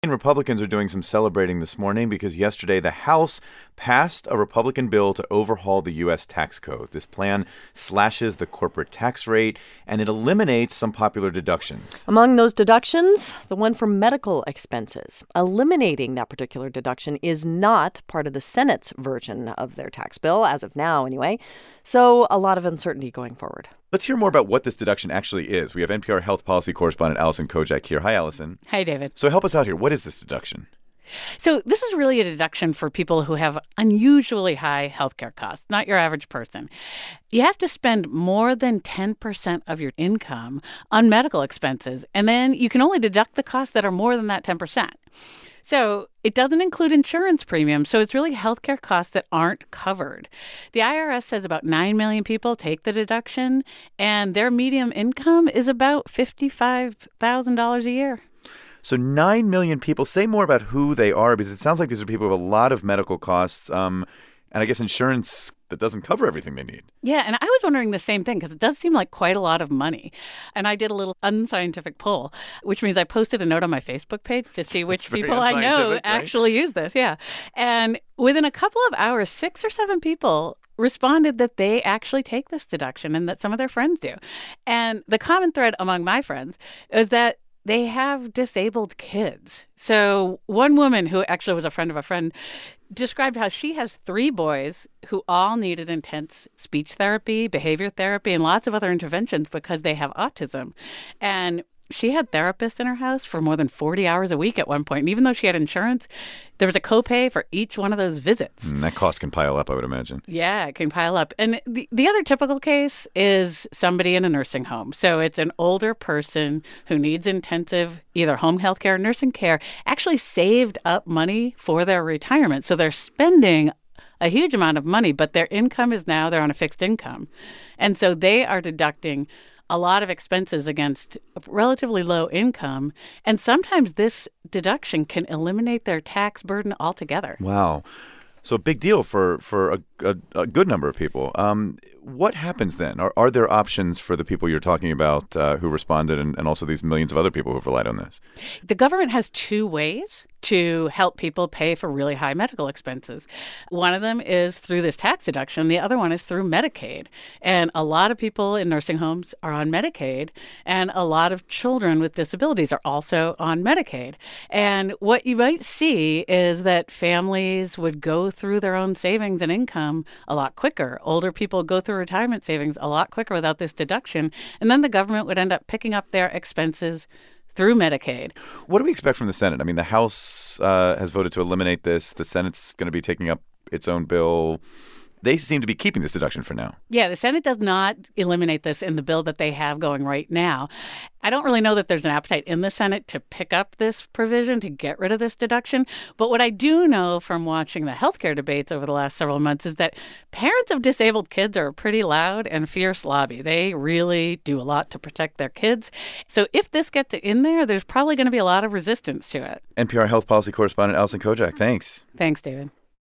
And Republicans are doing some celebrating this morning because yesterday the House passed a Republican bill to overhaul the U.S. tax code. This plan slashes the corporate tax rate and it eliminates some popular deductions. Among those deductions, the one for medical expenses. Eliminating that particular deduction is not part of the Senate's version of their tax bill, as of now anyway. So a lot of uncertainty going forward. Let's hear more about what this deduction actually is. We have NPR health policy correspondent Allison Kojak here. Hi, Allison. Hi, David. So help us out here. What is this deduction? So this is really a deduction for people who have unusually high healthcare costs, not your average person. You have to spend more than 10% of your income on medical expenses, and then you can only deduct the costs that are more than that 10%. So it doesn't include insurance premiums, so it's really healthcare costs that aren't covered. The IRS says about 9 million people take the deduction, and their median income is about $55,000 a year. So 9 million people. Say more about who they are, because it sounds like these are people who have a lot of medical costs, and I guess insurance that doesn't cover everything they need. Yeah, and I was wondering the same thing because it does seem like quite a lot of money. And I did a little unscientific poll, which means I posted a note on my Facebook page to see which people I know actually use this. Yeah. And within a couple of hours, 6 or 7 people responded that they actually take this deduction and that some of their friends do. And the common thread among my friends is that they have disabled kids. So one woman who actually was a friend of a friend described how she has 3 boys who all needed intense speech therapy, behavior therapy, and lots of other interventions because they have autism. And she had therapists in her house for more than 40 hours a week at one point. And even though she had insurance, there was a copay for each one of those visits. And that cost can pile up, I would imagine. Yeah, it can pile up. And the other typical case is somebody in a nursing home. So it's an older person who needs intensive either home health care or nursing care, actually saved up money for their retirement. So they're spending a huge amount of money, but their income is now they're on a fixed income. And so they are deducting a lot of expenses against a relatively low income. And sometimes this deduction can eliminate their tax burden altogether. Wow. So a big deal for a good number of people. What happens then? Are there options for the people you're talking about who responded and also these millions of other people who've relied on this? The government has 2 ways to help people pay for really high medical expenses. One of them is through this tax deduction. The other one is through Medicaid. And a lot of people in nursing homes are on Medicaid, and a lot of children with disabilities are also on Medicaid. And what you might see is that families would go through their own savings and income a lot quicker. Older people go through retirement savings a lot quicker without this deduction. And then the government would end up picking up their expenses through Medicaid. What do we expect from the Senate? I mean, the House has voted to eliminate this. The Senate's going to be taking up its own bill. They seem to be keeping this deduction for now. Yeah, the Senate does not eliminate this in the bill that they have going right now. I don't really know that there's an appetite in the Senate to pick up this provision, to get rid of this deduction. But what I do know from watching the healthcare debates over the last several months is that parents of disabled kids are a pretty loud and fierce lobby. They really do a lot to protect their kids. So if this gets in there, there's probably going to be a lot of resistance to it. NPR health policy correspondent Allison Kojak, thanks. Thanks, David.